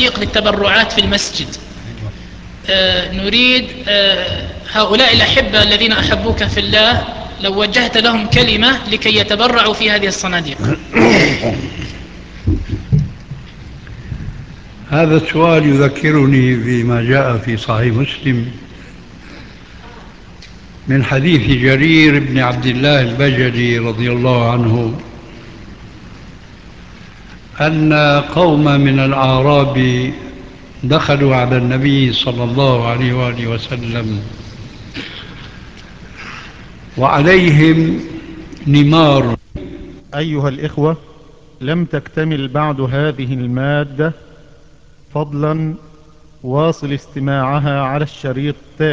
صناديق للتبرعات في المسجد. نريد هؤلاء الأحبة الذين أحبوك في الله لو وجهت لهم كلمة لكي يتبرعوا في هذه الصناديق. هذا السؤال يذكرني بما جاء في صحيح مسلم من حديث جرير بن عبد الله البجلي رضي الله عنه أن قوما من الأعراب دخلوا على النبي صلى الله عليه وآله وسلم وعليهم نمار. أيها الإخوة، لم تكتمل بعد هذه المادة، فضلا واصل استماعها على الشريط التالي.